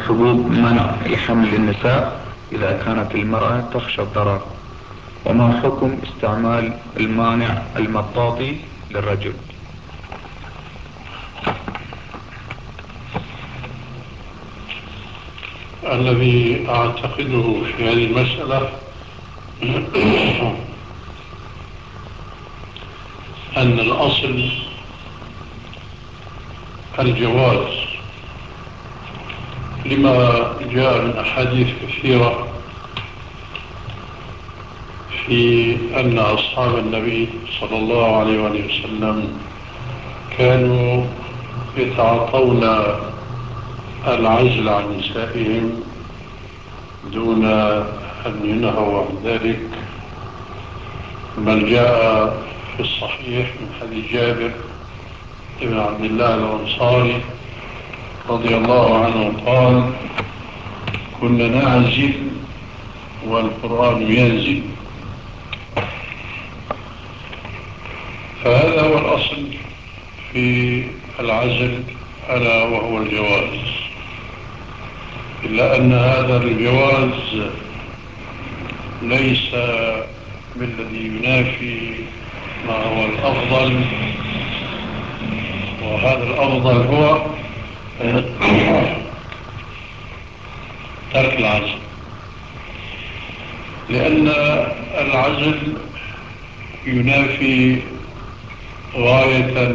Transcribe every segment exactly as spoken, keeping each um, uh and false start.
حبوب منع لحمل النساء إذا كانت المرأة تخشى الضرر؟ وما حكم استعمال المانع المطاطي للرجل؟ الذي أعتقده في هذه المسألة أن الأصل الجواز، لما جاء من أحاديث كثيرة في أن أصحاب النبي صلى الله عليه وآله وسلم كانوا يتعاطون العزل عن نسائهم دون أن ينهوا عن ذلك، بل جاء في الصحيح من حديث جابر بن عبد الله الأنصاري رضي الله عنه قال: كنا نعزل والقرآن ينزل. فهذا هو الأصل في العزل، ألا وهو الجواز، إلا أن هذا الجواز ليس بالذي ينافي ما هو الأفضل، وهذا الأفضل هو ترك العزل، لأن العزل ينافي غاية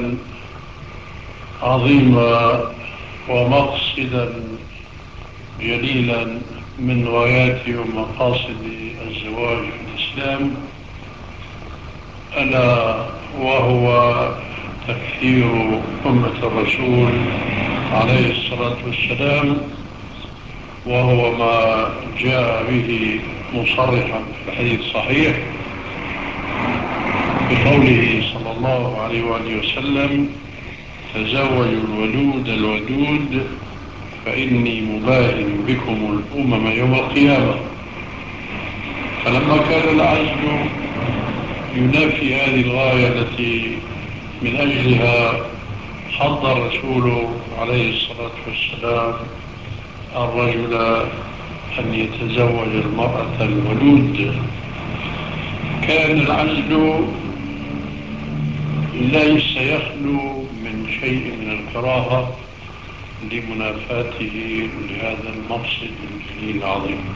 عظيمة ومقصدا جليلا من غايات ومقاصد الزواج في الإسلام، ألا وهو تكثير أمة الرسول عليه الصلاة والسلام، وهو ما جاء به مصرحا في الحديث الصحيح بقوله صلى الله عليه وآله وسلم: تزوجوا الولود الودود فإني مباهن بكم الأمم يوم القيامة. فلما كان العزل ينافي هذه الغاية التي من أجلها حض الرسول عليه الصلاة والسلام الرجل أن يتزوج المرأة الولود، كان العزل ليس يخلو من شيء من الكراهة لمنافاته لهذا المقصد الجليل العظيم.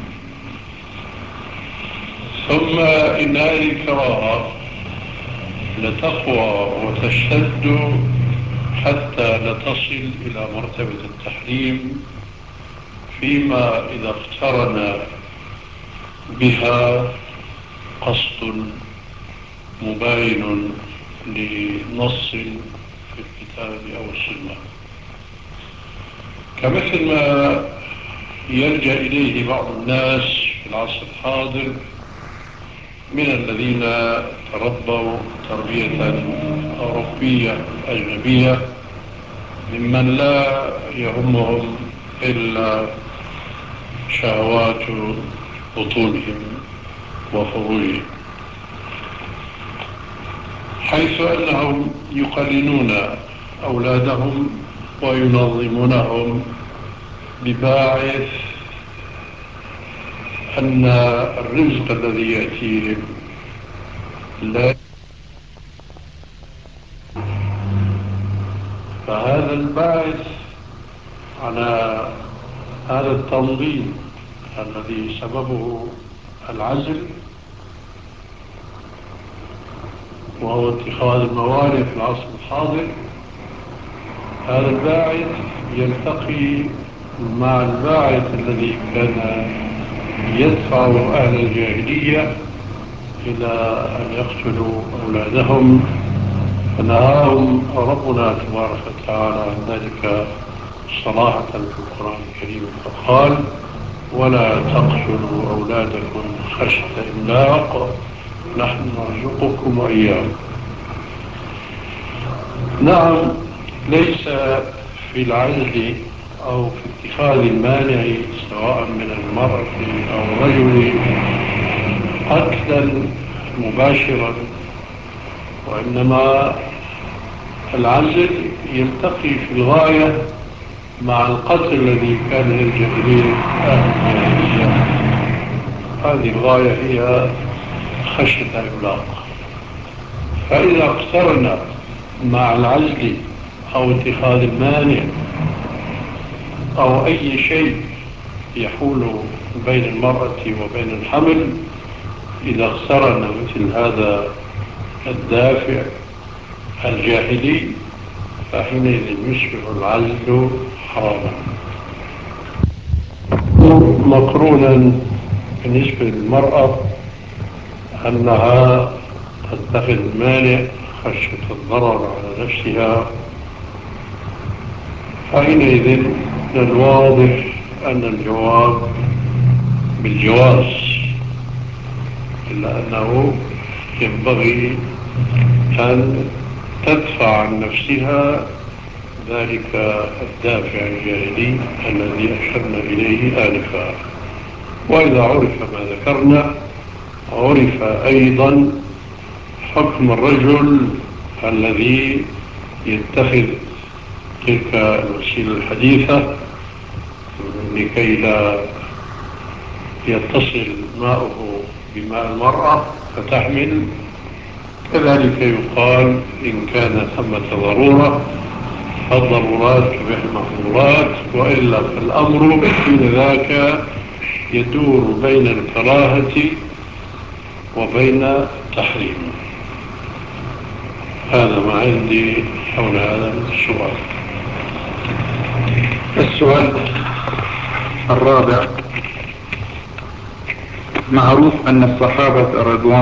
ثم إن هذه الكراهة لتقوى وتشتد حتى لتصل إلى مرتبة التحريم، فيما إذا اقترن بها قصد مباين لنص في الكتاب أو السنة، كمثل ما يلجأ إليه بعض الناس في العصر الحاضر من الذين تربوا تربية أوروبية أجنبية، ممن لا يهمهم إلا شهوات بطونهم وفروجهم، حيث أنهم يقننون أولادهم وينظمونهم بباعث أن الرزق الذي يأتيهم لا، فهذا الباعث على هذا التنظيم الذي سببه العزل وهو اتخاذ الموارد في العصر الحاضر، هذا الباعث يلتقي مع الباعث الذي كان يدفع أهل الجاهلية إلى أن يقتلوا أولادهم، فنهاهم ربنا تبارك وتعالى عن ذلك صراحة في القرآن الكريم، فقال: ولا تقتلوا أولادكم خشية إملاق نحن نرزقكم وإياهم. نعم، ليس في العزل أو في اتخاذ المانع سواء من المرأة أو الرجل قتلا مباشرا، وإنما العزل يلتقي في الغاية مع القتل الذي كان للجاهلين أهل الجاهلية. هذه الغاية هي خشية الإملاق. فإذا اقترنا مع العزل أو اتخاذ المانع أو أي شيء يحول بين المرأة وبين الحمل، إذا اقترن مثل هذا الدافع الجاهلي فحينئذ يصبح العزل حراما. مقرونا بالنسبة للمرأة أنها تتخذ المانع خشية الضرر على نفسها، فحينئذ من الواضح أن الجواب بالجواز، إلا أنه ينبغي أن تدفع عن نفسها ذلك الدافع الجاهلي الذي أشرنا إليه آنفا. وإذا عرف ما ذكرنا عرف أيضا حكم الرجل الذي يتخذ تلك الوسيلة الحديثة لكي لا يتصل ماؤه بماء المرأة فتحمل. كذلك يقال إن كان ثمة ضرورة فالضرورات تبيح المحظورات، وإلا فالأمر حين ذاك يدور بين الكراهة وبين التحريم. هذا ما عندي حول هذا السؤال. السؤال الرابع: معروف أن الصحابة رضوان